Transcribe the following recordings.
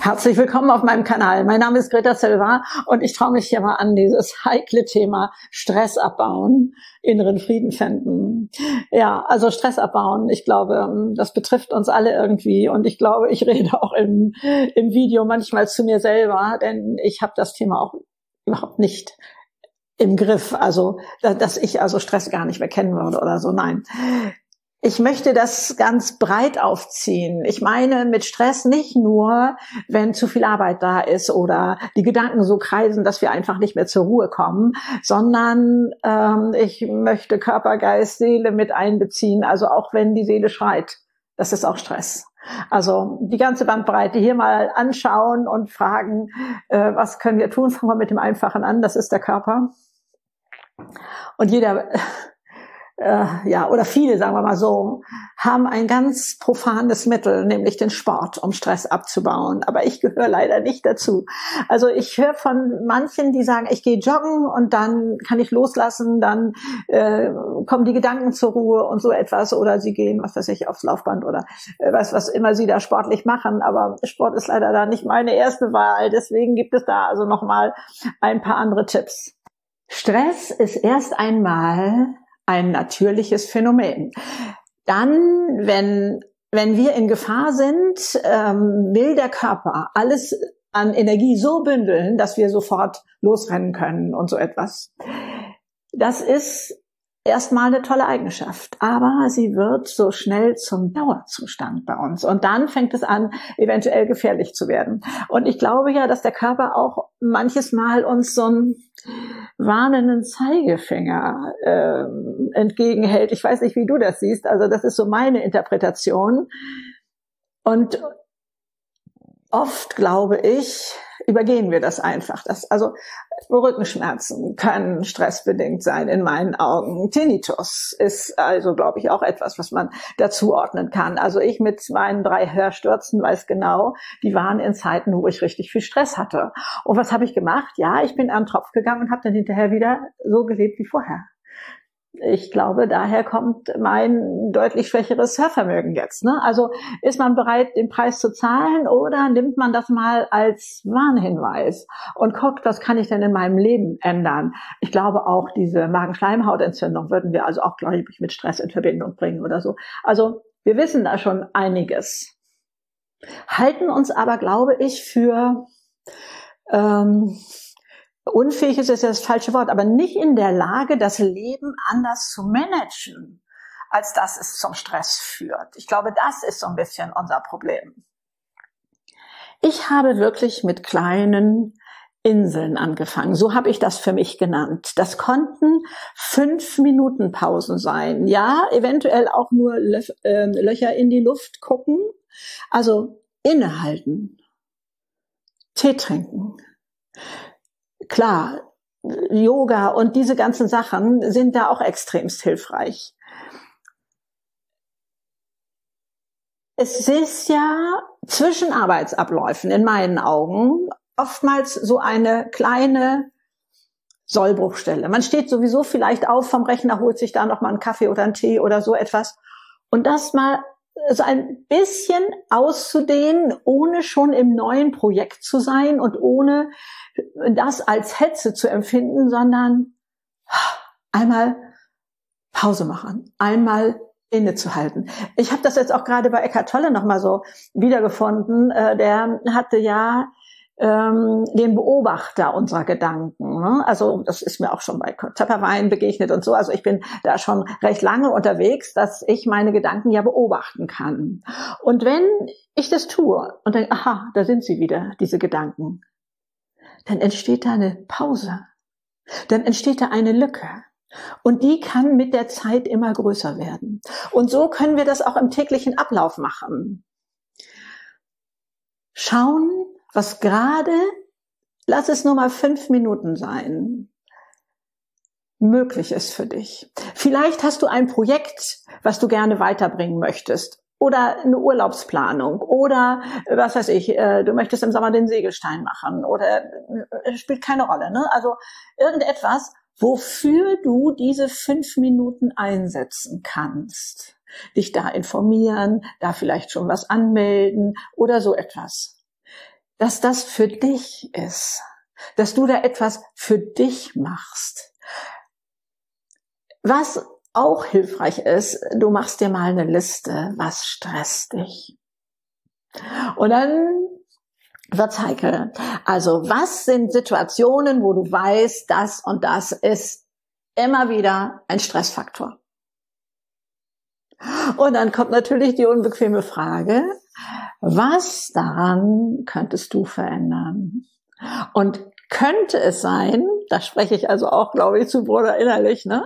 Herzlich willkommen auf meinem Kanal. Mein Name ist Greta Silva und ich traue mich hier mal an dieses heikle Thema Stress abbauen, inneren Frieden finden. Ja, also Stress abbauen, ich glaube, das betrifft uns alle irgendwie und ich glaube, ich rede auch im Video manchmal zu mir selber, denn ich habe das Thema auch überhaupt nicht im Griff, also dass ich also Stress gar nicht mehr kennen würde oder so, nein. Ich möchte das ganz breit aufziehen. Ich meine mit Stress nicht nur, wenn zu viel Arbeit da ist oder die Gedanken so kreisen, dass wir einfach nicht mehr zur Ruhe kommen, sondern ich möchte Körper, Geist, Seele mit einbeziehen. Also auch wenn die Seele schreit, das ist auch Stress. Also die ganze Bandbreite hier mal anschauen und fragen, was können wir tun? Fangen wir mit dem Einfachen an, das ist der Körper. Und jeder... oder viele, sagen wir mal so, haben ein ganz profanes Mittel, nämlich den Sport, um Stress abzubauen. Aber ich gehöre leider nicht dazu. Also ich höre von manchen, die sagen, ich gehe joggen und dann kann ich loslassen, dann kommen die Gedanken zur Ruhe und so etwas. Oder sie gehen, was weiß ich, aufs Laufband oder was immer sie da sportlich machen. Aber Sport ist leider da nicht meine erste Wahl. Deswegen gibt es da also nochmal ein paar andere Tipps. Stress ist erst einmal ein natürliches Phänomen. Dann, wenn wir in Gefahr sind, will der Körper alles an Energie so bündeln, dass wir sofort losrennen können und so etwas. Das ist erstmal eine tolle Eigenschaft, aber sie wird so schnell zum Dauerzustand bei uns. Und dann fängt es an, eventuell gefährlich zu werden. Und ich glaube ja, dass der Körper auch manches Mal uns so einen warnenden Zeigefinger entgegenhält. Ich weiß nicht, wie du das siehst. Also das ist so meine Interpretation. Und oft, glaube ich, übergehen wir das einfach. Also Rückenschmerzen können stressbedingt sein in meinen Augen. Tinnitus ist also, glaube ich, auch etwas, was man dazuordnen kann. Also ich mit meinen 3 Hörstürzen weiß genau, die waren in Zeiten, wo ich richtig viel Stress hatte. Und was habe ich gemacht? Ja, ich bin an den Tropf gegangen und habe dann hinterher wieder so gelebt wie vorher. Ich glaube, daher kommt mein deutlich schwächeres Hörvermögen jetzt. Ne? Also ist man bereit, den Preis zu zahlen oder nimmt man das mal als Warnhinweis und guckt, was kann ich denn in meinem Leben ändern? Ich glaube auch, diese Magenschleimhautentzündung würden wir also auch, glaube ich, mit Stress in Verbindung bringen oder so. Also wir wissen da schon einiges. Halten uns aber, glaube ich, für... unfähig ist das falsche Wort, aber nicht in der Lage, das Leben anders zu managen, als dass es zum Stress führt. Ich glaube, das ist so ein bisschen unser Problem. Ich habe wirklich mit kleinen Inseln angefangen. So habe ich das für mich genannt. Das konnten 5-Minuten-Pausen sein. Ja, eventuell auch nur Löcher in die Luft gucken. Also innehalten, Tee trinken. Klar, Yoga und diese ganzen Sachen sind da auch extremst hilfreich. Es ist ja zwischen Arbeitsabläufen in meinen Augen oftmals so eine kleine Sollbruchstelle. Man steht sowieso vielleicht auf vom Rechner, holt sich da noch mal einen Kaffee oder einen Tee oder so etwas. Und das mal so ein bisschen auszudehnen, ohne schon im neuen Projekt zu sein und ohne das als Hetze zu empfinden, sondern einmal Pause machen, einmal innezuhalten. Ich habe das jetzt auch gerade bei Eckhart Tolle noch mal so wiedergefunden. Der hatte ja den Beobachter unserer Gedanken. Ne? Also das ist mir auch schon bei Kurt Töpperwein begegnet und so. Also ich bin da schon recht lange unterwegs, dass ich meine Gedanken ja beobachten kann. Und wenn ich das tue und denke, aha, da sind sie wieder, diese Gedanken, dann entsteht da eine Pause. Dann entsteht da eine Lücke. Und die kann mit der Zeit immer größer werden. Und so können wir das auch im täglichen Ablauf machen. Schauen, was gerade, lass es nur mal 5 Minuten sein, möglich ist für dich. Vielleicht hast du ein Projekt, was du gerne weiterbringen möchtest. Oder eine Urlaubsplanung. Oder, was weiß ich, du möchtest im Sommer den Segelstein machen. Oder, spielt keine Rolle, ne? Also, irgendetwas, wofür du diese 5 Minuten einsetzen kannst. Dich da informieren, da vielleicht schon was anmelden oder so etwas. dass das für dich ist, dass du da etwas für dich machst. Was auch hilfreich ist, du machst dir mal eine Liste, was stresst dich. Und dann wird's heikel. Also was sind Situationen, wo du weißt, das und das ist immer wieder ein Stressfaktor? Und dann kommt natürlich die unbequeme Frage, was daran könntest du verändern? Und könnte es sein, da spreche ich also auch, glaube ich, zu Bruder innerlich, ne,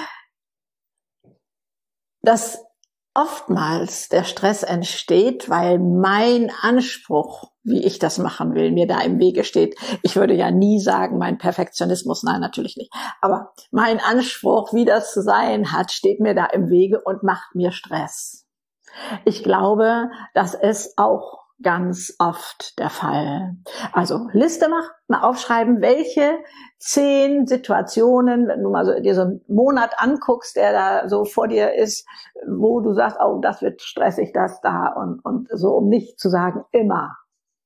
dass oftmals der Stress entsteht, weil mein Anspruch, wie ich das machen will, mir da im Wege steht. Ich würde ja nie sagen, mein Perfektionismus, nein, natürlich nicht. Aber mein Anspruch, wie das zu sein hat, steht mir da im Wege und macht mir Stress. Ich glaube, das ist auch ganz oft der Fall. Also Liste machen, mal aufschreiben, welche 10 Situationen, wenn du mal so dir so einen Monat anguckst, der da so vor dir ist, wo du sagst, oh, das wird stressig, das da und so, um nicht zu sagen immer.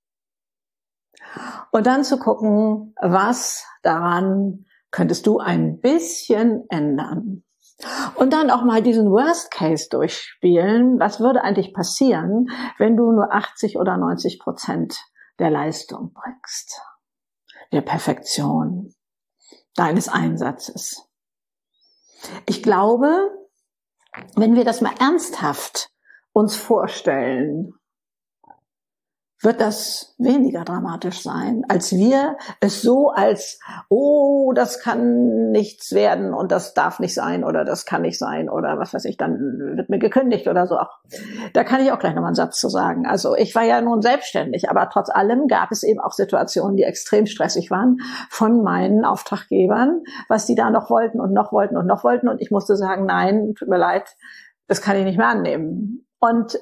Und dann zu gucken, was daran könntest du ein bisschen ändern. Und dann auch mal diesen Worst Case durchspielen. Was würde eigentlich passieren, wenn du nur 80 oder 90% der Leistung bringst? Der Perfektion deines Einsatzes. Ich glaube, wenn wir das mal ernsthaft uns vorstellen, wird das weniger dramatisch sein, als wir es so als, oh, das kann nichts werden und das darf nicht sein oder das kann nicht sein oder was weiß ich, dann wird mir gekündigt oder so. Ach, da kann ich auch gleich nochmal einen Satz zu sagen. Also ich war ja nun selbstständig, aber trotz allem gab es eben auch Situationen, die extrem stressig waren von meinen Auftraggebern, was die da noch wollten und noch wollten und noch wollten und ich musste sagen, nein, tut mir leid, das kann ich nicht mehr annehmen. Und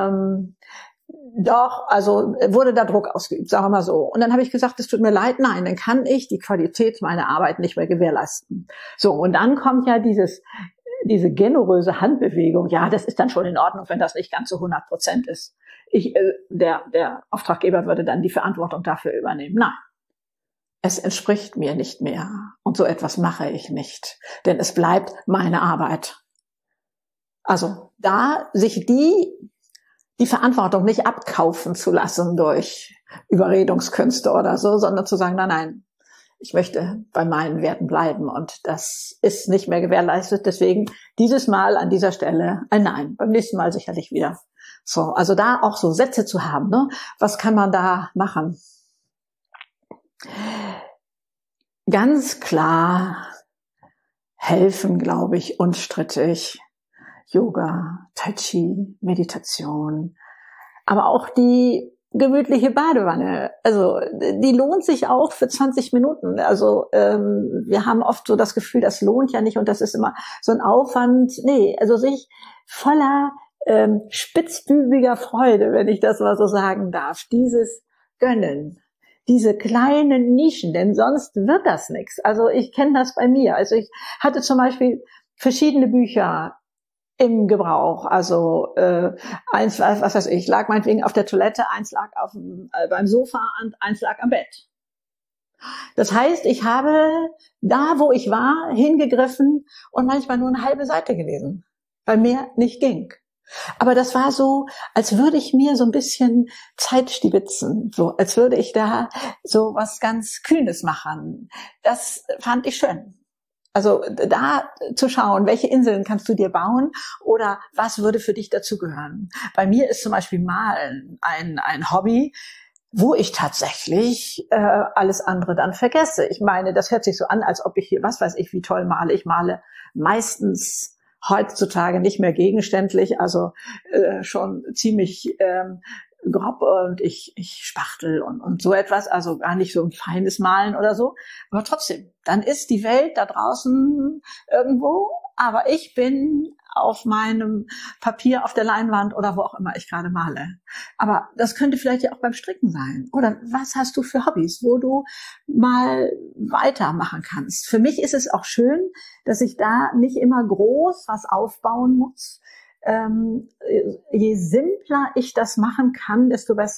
doch, also wurde da Druck ausgeübt, sagen wir mal so. Und dann habe ich gesagt, es tut mir leid, nein, dann kann ich die Qualität meiner Arbeit nicht mehr gewährleisten. So, und dann kommt ja diese generöse Handbewegung. Ja, das ist dann schon in Ordnung, wenn das nicht ganz so 100% ist. Der Auftraggeber würde dann die Verantwortung dafür übernehmen. Nein, es entspricht mir nicht mehr. Und so etwas mache ich nicht, denn es bleibt meine Arbeit. Also da sich die Verantwortung nicht abkaufen zu lassen durch Überredungskünste oder so, sondern zu sagen, nein, nein, ich möchte bei meinen Werten bleiben und das ist nicht mehr gewährleistet. Deswegen dieses Mal an dieser Stelle ein Nein, beim nächsten Mal sicherlich wieder. So, also da auch so Sätze zu haben, ne? Was kann man da machen? Ganz klar helfen, glaube ich, unstrittig Yoga, Tai Chi, Meditation, aber auch die gemütliche Badewanne. Also die lohnt sich auch für 20 Minuten. Also wir haben oft so das Gefühl, das lohnt ja nicht und das ist immer so ein Aufwand. Nee, also sich voller spitzbübiger Freude, wenn ich das mal so sagen darf, dieses Gönnen, diese kleinen Nischen, denn sonst wird das nichts. Also ich kenne das bei mir. Also ich hatte zum Beispiel verschiedene Bücher im Gebrauch, also eins, was weiß ich, lag meinetwegen auf der Toilette, eins lag beim Sofa und eins lag am Bett. Das heißt, ich habe da, wo ich war, hingegriffen und manchmal nur eine halbe Seite gelesen, weil mehr nicht ging. Aber das war so, als würde ich mir so ein bisschen Zeit stibitzen, so als würde ich da so was ganz Kühnes machen. Das fand ich schön. Also da zu schauen, welche Inseln kannst du dir bauen oder was würde für dich dazugehören. Bei mir ist zum Beispiel Malen ein Hobby, wo ich tatsächlich alles andere dann vergesse. Ich meine, das hört sich so an, als ob ich hier, was weiß ich, wie toll male. Ich male meistens heutzutage nicht mehr gegenständlich, also schon ziemlich grob und ich spachtel und so etwas, also gar nicht so ein feines Malen oder so. Aber trotzdem, dann ist die Welt da draußen irgendwo, aber ich bin auf meinem Papier, auf der Leinwand oder wo auch immer ich gerade male. Aber das könnte vielleicht ja auch beim Stricken sein. Oder was hast du für Hobbys, wo du mal weitermachen kannst? Für mich ist es auch schön, dass ich da nicht immer groß was aufbauen muss. Je simpler ich das machen kann, desto besser.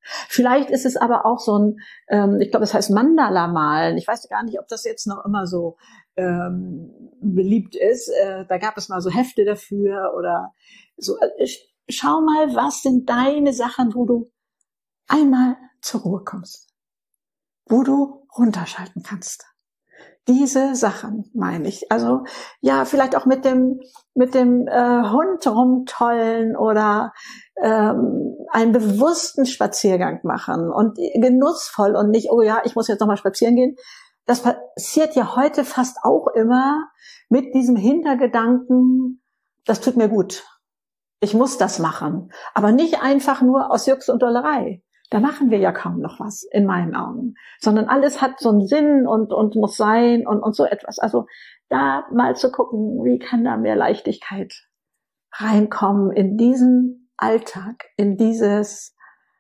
Vielleicht ist es aber auch so ich glaube, das heißt Mandala malen. Ich weiß gar nicht, ob das jetzt noch immer so beliebt ist. Da gab es mal so Hefte dafür oder so. Schau mal, was sind deine Sachen, wo du einmal zur Ruhe kommst, wo du runterschalten kannst. Diese Sachen meine ich. Also ja, vielleicht auch mit dem Hund rumtollen oder einen bewussten Spaziergang machen und genussvoll und nicht, oh ja, ich muss jetzt nochmal spazieren gehen. Das passiert ja heute fast auch immer mit diesem Hintergedanken, das tut mir gut. Ich muss das machen. Aber nicht einfach nur aus Jux und Dollerei. Da machen wir ja kaum noch was, in meinen Augen. Sondern alles hat so einen Sinn und muss sein und so etwas. Also da mal zu gucken, wie kann da mehr Leichtigkeit reinkommen in diesen Alltag, in dieses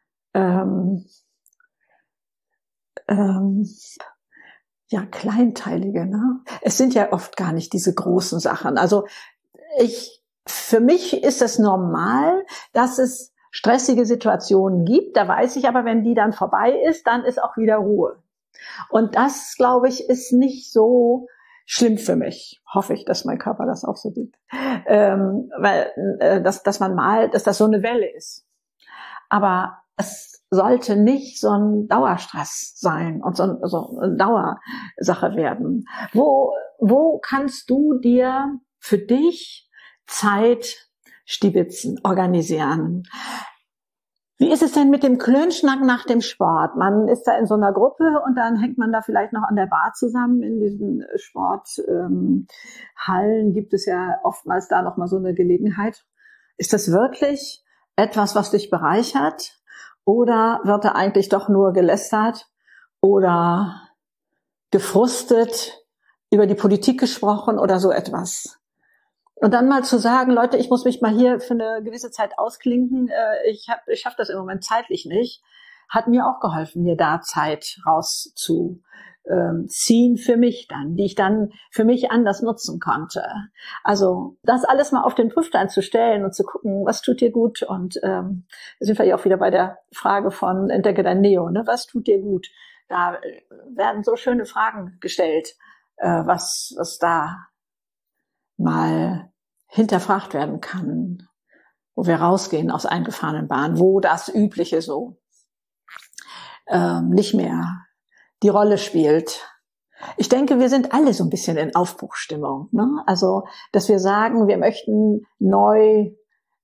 ja, Kleinteilige, ne? Es sind ja oft gar nicht diese großen Sachen. Also für mich ist es normal, dass es stressige Situationen gibt. Da weiß ich aber, wenn die dann vorbei ist, dann ist auch wieder Ruhe. Und das, glaube ich, ist nicht so schlimm für mich. Hoffe ich, dass mein Körper das auch so sieht. Weil, dass man mal, dass das so eine Welle ist. Aber es sollte nicht so ein Dauerstress sein und so eine Dauersache werden. Wo kannst du dir für dich Zeit stibitzen, organisieren? Wie ist es denn mit dem Klönschnack nach dem Sport? Man ist da in so einer Gruppe und dann hängt man da vielleicht noch an der Bar zusammen. In diesen Sporthallen gibt es ja oftmals da noch mal so eine Gelegenheit. Ist das wirklich etwas, was dich bereichert? Oder wird da eigentlich doch nur gelästert oder gefrustet, über die Politik gesprochen oder so etwas? Und dann mal zu sagen, Leute, ich muss mich mal hier für eine gewisse Zeit ausklinken, ich schaffe das im Moment zeitlich nicht, hat mir auch geholfen, mir da Zeit rauszuziehen für mich dann, die ich dann für mich anders nutzen konnte. Also das alles mal auf den Prüfstein zu stellen und zu gucken, was tut dir gut? Und sind wir ja auch wieder bei der Frage von Entdecke dein Neo, ne? Was tut dir gut? Da werden so schöne Fragen gestellt, was da mal hinterfragt werden kann, wo wir rausgehen aus eingefahrenen Bahnen, wo das Übliche so nicht mehr die Rolle spielt. Ich denke, wir sind alle so ein bisschen in Aufbruchstimmung, ne? Also, dass wir sagen, wir möchten neue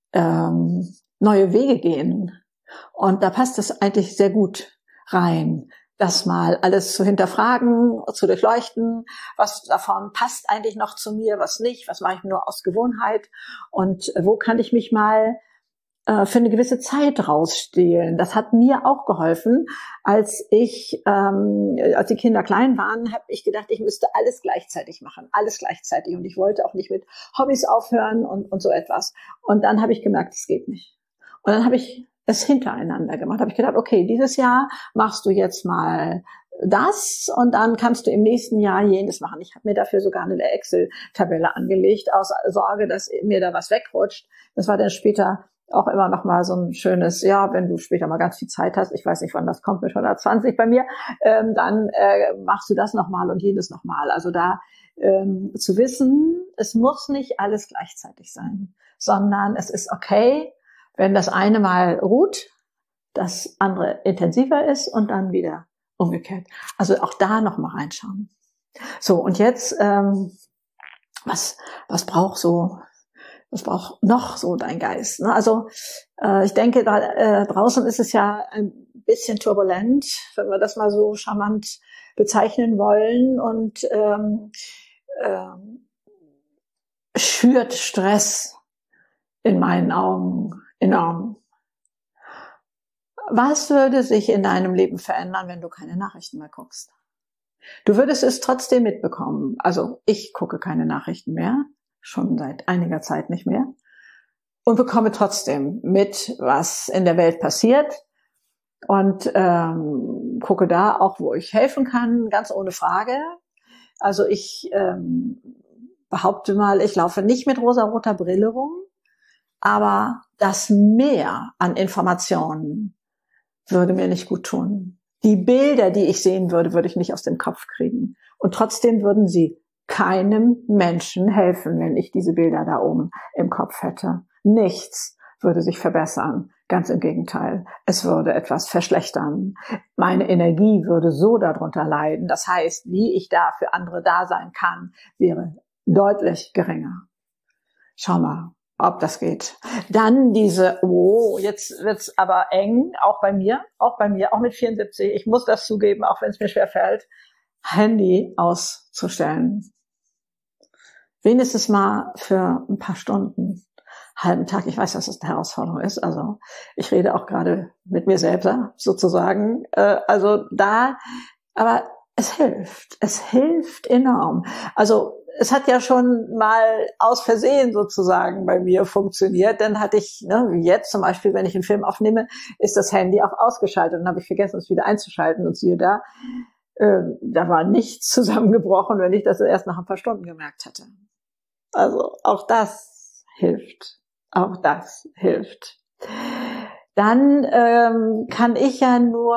Wege gehen. Und da passt es eigentlich sehr gut rein, das mal alles zu hinterfragen, zu durchleuchten, was davon passt eigentlich noch zu mir, was nicht, was mache ich nur aus Gewohnheit und wo kann ich mich mal für eine gewisse Zeit rausstehlen. Das hat mir auch geholfen. Als die Kinder klein waren, habe ich gedacht, ich müsste alles gleichzeitig machen, alles gleichzeitig. Und ich wollte auch nicht mit Hobbys aufhören und so etwas. Und dann habe ich gemerkt, es geht nicht. Und dann habe ich es hintereinander gemacht. Habe ich gedacht, okay, dieses Jahr machst du jetzt mal das und dann kannst du im nächsten Jahr jenes machen. Ich habe mir dafür sogar eine Excel-Tabelle angelegt, aus Sorge, dass mir da was wegrutscht. Das war dann später auch immer noch mal so ein schönes, ja, wenn du später mal ganz viel Zeit hast, ich weiß nicht, wann das kommt mit 120 bei mir, dann machst du das nochmal und jenes nochmal. Also da zu wissen, es muss nicht alles gleichzeitig sein, sondern es ist okay, wenn das eine mal ruht, das andere intensiver ist und dann wieder umgekehrt. Also auch da nochmal reinschauen. So, und jetzt, was braucht noch so dein Geist? Ne? Also ich denke, da draußen ist es ja ein bisschen turbulent, wenn wir das mal so charmant bezeichnen wollen und schürt Stress in meinen Augen enorm. Was würde sich in deinem Leben verändern, wenn du keine Nachrichten mehr guckst? Du würdest es trotzdem mitbekommen. Also ich gucke keine Nachrichten mehr, schon seit einiger Zeit nicht mehr, und bekomme trotzdem mit, was in der Welt passiert und gucke da auch, wo ich helfen kann, ganz ohne Frage. Also ich behaupte mal, ich laufe nicht mit rosaroter Brille rum, aber das Meer an Informationen würde mir nicht gut tun. Die Bilder, die ich sehen würde, würde ich nicht aus dem Kopf kriegen. Und trotzdem würden sie keinem Menschen helfen, wenn ich diese Bilder da oben im Kopf hätte. Nichts würde sich verbessern. Ganz im Gegenteil. Es würde etwas verschlechtern. Meine Energie würde so darunter leiden. Das heißt, wie ich da für andere da sein kann, wäre deutlich geringer. Schau mal, ob das geht. Dann jetzt wird's aber eng, auch bei mir, auch mit 74. Ich muss das zugeben, auch wenn es mir schwerfällt, Handy auszustellen. Wenigstens mal für ein paar Stunden, halben Tag. Ich weiß, dass das eine Herausforderung ist. Also ich rede auch gerade mit mir selber sozusagen. Aber es hilft enorm. Also es hat ja schon mal aus Versehen sozusagen bei mir funktioniert. Dann hatte ich, wie jetzt zum Beispiel, wenn ich einen Film aufnehme, ist das Handy auch ausgeschaltet. Und dann habe ich vergessen, es wieder einzuschalten. Und siehe da, da war nichts zusammengebrochen, wenn ich das erst nach ein paar Stunden gemerkt hätte. Also auch das hilft. Auch das hilft. Dann kann ich ja nur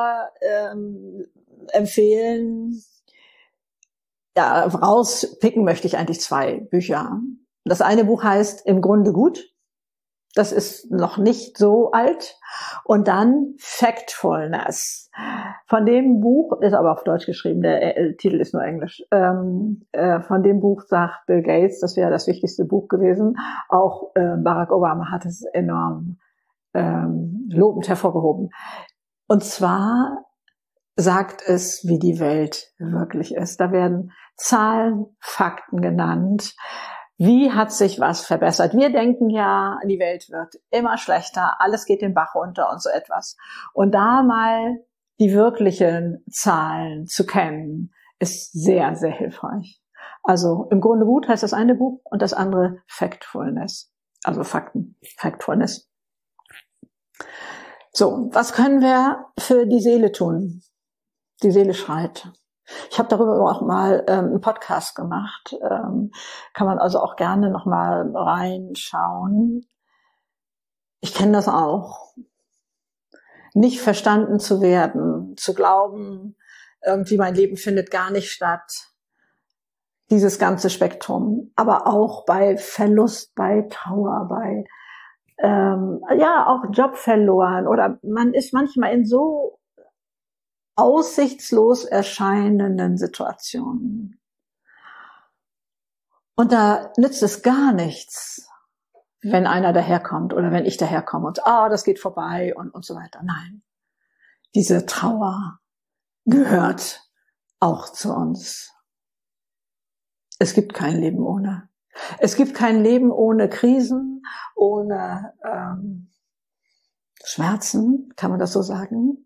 empfehlen, ja, rauspicken möchte ich eigentlich 2 Bücher. Das eine Buch heißt Im Grunde gut. Das ist noch nicht so alt. Und dann Factfulness. Von dem Buch, ist aber auf Deutsch geschrieben, der Titel ist nur Englisch. Von dem Buch sagt Bill Gates, das wäre das wichtigste Buch gewesen. Auch Barack Obama hat es enorm lobend hervorgehoben. Und zwar sagt es, wie die Welt wirklich ist. Da werden Zahlen, Fakten genannt. Wie hat sich was verbessert? Wir denken ja, die Welt wird immer schlechter, alles geht den Bach runter und so etwas. Und da mal die wirklichen Zahlen zu kennen, ist sehr, sehr hilfreich. Also im Grunde gut heißt das eine Buch und das andere Factfulness. Also Fakten, Factfulness. So, was können wir für die Seele tun? Die Seele schreit. Ich habe darüber auch mal einen Podcast gemacht. Kann man also auch gerne noch mal reinschauen. Ich kenne das auch. Nicht verstanden zu werden, zu glauben, irgendwie mein Leben findet gar nicht statt. Dieses ganze Spektrum. Aber auch bei Verlust, bei Trauer, bei auch Job verloren. Oder man ist manchmal in so aussichtslos erscheinenden Situationen. Und da nützt es gar nichts, wenn einer daherkommt oder wenn ich daherkomme und das geht vorbei und so weiter. Nein, diese Trauer gehört auch zu uns. Es gibt kein Leben ohne. Es gibt kein Leben ohne Krisen, ohne Schmerzen, kann man das so sagen?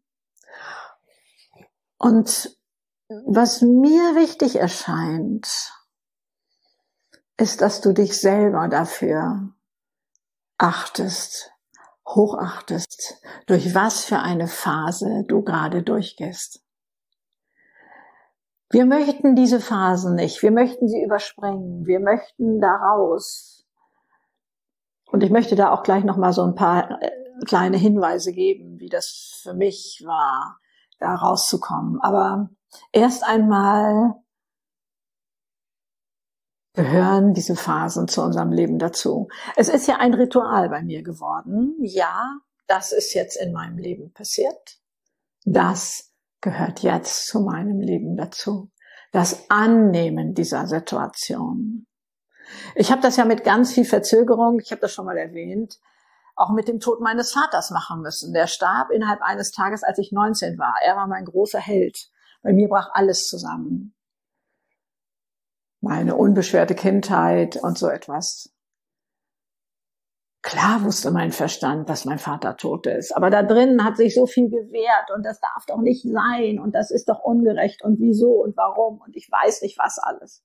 Und was mir wichtig erscheint, ist, dass du dich selber dafür achtest, hochachtest, durch was für eine Phase du gerade durchgehst. Wir möchten diese Phasen nicht, wir möchten sie überspringen, wir möchten da raus. Und ich möchte da auch gleich nochmal so ein paar kleine Hinweise geben, wie das für mich war, da rauszukommen. Aber erst einmal gehören diese Phasen zu unserem Leben dazu. Es ist ja ein Ritual bei mir geworden. Ja, das ist jetzt in meinem Leben passiert. Das gehört jetzt zu meinem Leben dazu. Das Annehmen dieser Situation. Ich habe das ja mit ganz viel Verzögerung, ich habe das schon mal erwähnt, auch mit dem Tod meines Vaters machen müssen. Der starb innerhalb eines Tages, als ich 19 war. Er war mein großer Held. Bei mir brach alles zusammen. Meine unbeschwerte Kindheit und so etwas. Klar wusste mein Verstand, dass mein Vater tot ist. Aber da drinnen hat sich so viel gewehrt und das darf doch nicht sein und das ist doch ungerecht und wieso und warum und ich weiß nicht was alles.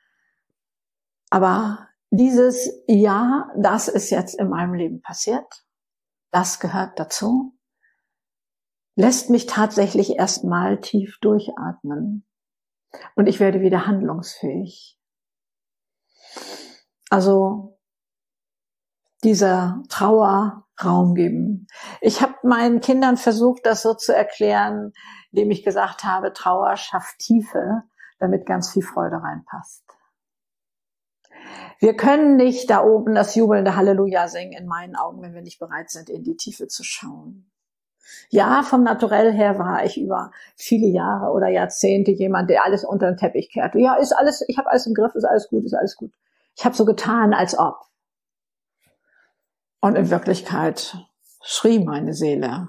Aber dieses Ja, das ist jetzt in meinem Leben passiert, das gehört dazu, lässt mich tatsächlich erstmal tief durchatmen. Und ich werde wieder handlungsfähig. Also dieser Trauer Raum geben. Ich habe meinen Kindern versucht, das so zu erklären, indem ich gesagt habe, Trauer schafft Tiefe, damit ganz viel Freude reinpasst. Wir können nicht da oben das jubelnde Halleluja singen, in meinen Augen, wenn wir nicht bereit sind, in die Tiefe zu schauen. Ja, vom Naturell her war ich über viele Jahre oder Jahrzehnte jemand, der alles unter den Teppich kehrte. Ja, ist alles, ich habe alles im Griff, ist alles gut, ist alles gut. Ich habe so getan, als ob. Und in Wirklichkeit schrie meine Seele.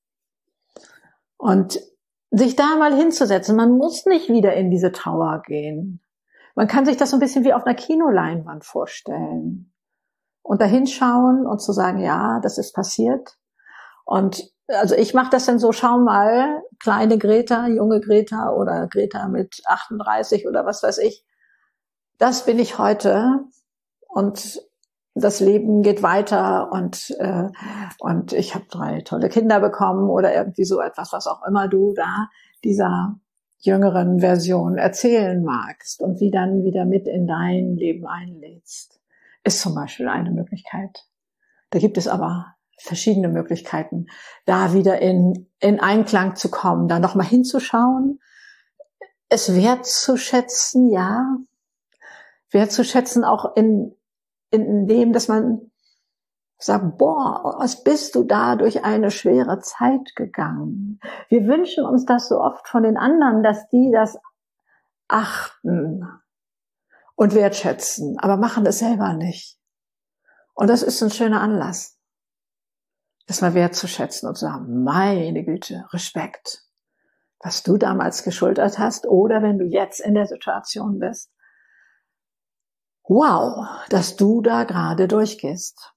Und sich da mal hinzusetzen, man muss nicht wieder in diese Trauer gehen. Man kann sich das so ein bisschen wie auf einer Kinoleinwand vorstellen. Und da hinschauen und zu sagen, ja, das ist passiert. Und also ich mache das dann so, schau mal, kleine Greta, junge Greta oder Greta mit 38 oder was weiß ich. Das bin ich heute und das Leben geht weiter und ich habe 3 tolle Kinder bekommen oder irgendwie so etwas, was auch immer du da dieser jüngeren Version erzählen magst und wie dann wieder mit in dein Leben einlädst, ist zum Beispiel eine Möglichkeit. Da gibt es aber verschiedene Möglichkeiten, da wieder in Einklang zu kommen, da nochmal hinzuschauen, es wertzuschätzen, ja, wertzuschätzen auch in dem, dass man sagt, boah, was bist du da durch eine schwere Zeit gegangen? Wir wünschen uns das so oft von den anderen, dass die das achten und wertschätzen, aber machen es selber nicht. Und das ist ein schöner Anlass, das mal wertzuschätzen und zu sagen, meine Güte, Respekt, was du damals geschultert hast oder wenn du jetzt in der Situation bist. Wow, dass du da gerade durchgehst.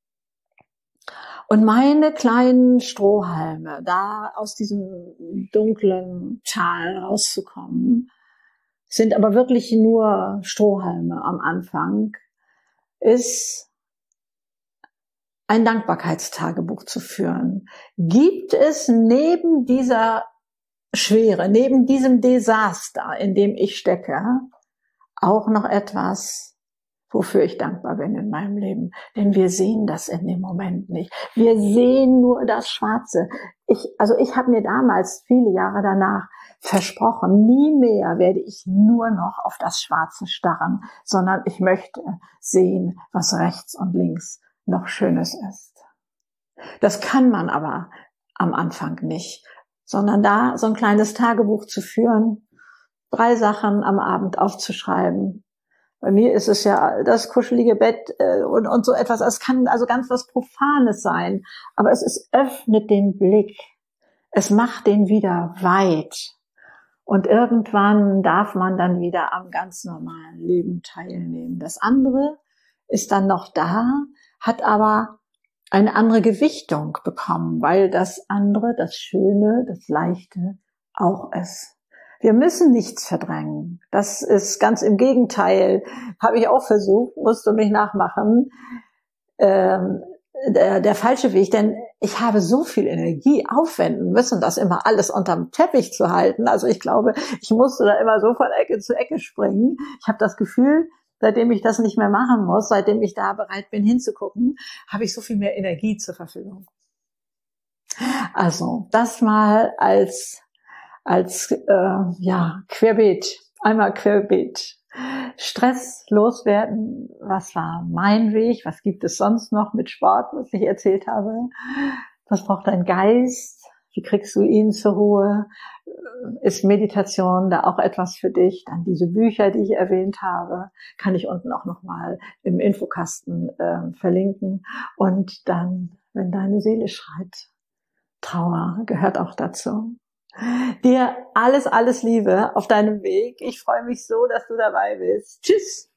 Und meine kleinen Strohhalme, da aus diesem dunklen Tal rauszukommen, sind aber wirklich nur Strohhalme am Anfang, ist ein Dankbarkeitstagebuch zu führen. Gibt es neben dieser Schwere, neben diesem Desaster, in dem ich stecke, auch noch etwas, wofür ich dankbar bin in meinem Leben? Denn wir sehen das in dem Moment nicht. Wir sehen nur das Schwarze. Ich habe mir damals, viele Jahre danach, versprochen, nie mehr werde ich nur noch auf das Schwarze starren, sondern ich möchte sehen, was rechts und links noch Schönes ist. Das kann man aber am Anfang nicht, sondern da so ein kleines Tagebuch zu führen, 3 Sachen am Abend aufzuschreiben. Bei mir ist es ja das kuschelige Bett und so etwas. Es kann also ganz was Profanes sein, aber es öffnet den Blick. Es macht den wieder weit. Und irgendwann darf man dann wieder am ganz normalen Leben teilnehmen. Das andere ist dann noch da, hat aber eine andere Gewichtung bekommen, weil das andere, das Schöne, das Leichte auch ist. Wir müssen nichts verdrängen. Das ist ganz im Gegenteil. Habe ich auch versucht, musst du mich nachmachen. Der falsche Weg, denn ich habe so viel Energie aufwenden müssen, das immer alles unterm Teppich zu halten. Also ich glaube, ich musste da immer so von Ecke zu Ecke springen. Ich habe das Gefühl, seitdem ich das nicht mehr machen muss, seitdem ich da bereit bin hinzugucken, habe ich so viel mehr Energie zur Verfügung. Also das mal als Querbeet, einmal Querbeet. Stress loswerden, was war mein Weg, was gibt es sonst noch mit Sport, was ich erzählt habe, was braucht dein Geist, wie kriegst du ihn zur Ruhe, ist Meditation da auch etwas für dich, dann diese Bücher, die ich erwähnt habe, kann ich unten auch nochmal im Infokasten verlinken und dann, wenn deine Seele schreit, Trauer gehört auch dazu. Dir alles Liebe auf deinem Weg. Ich freue mich so, dass du dabei bist. Tschüss.